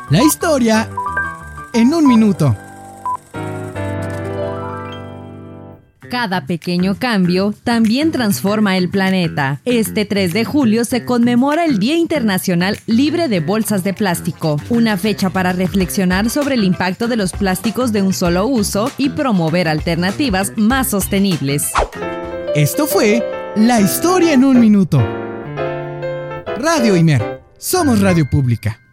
La historia en un minuto. Cada pequeño cambio también transforma el planeta. Este 3 de julio se conmemora el Día Internacional Libre de Bolsas de Plástico, una fecha para reflexionar sobre el impacto de los plásticos de un solo uso y promover alternativas más sostenibles. Esto fue La historia en un minuto. Radio Imer. Somos radio pública.